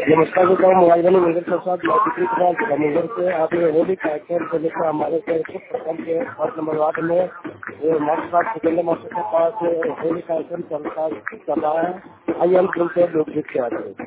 नमस्कार देता हूँ मोबाइल वाले मंदिर के साथ मंदिर से आप होली कार्यक्रम को लेकर हमारे प्रखंड के 8 नंबर वार्ड में सुगंधा माता के पास होली कार्यक्रम चल रहा है। आइए हम सुनते हैं लोकगीत के आते हैं।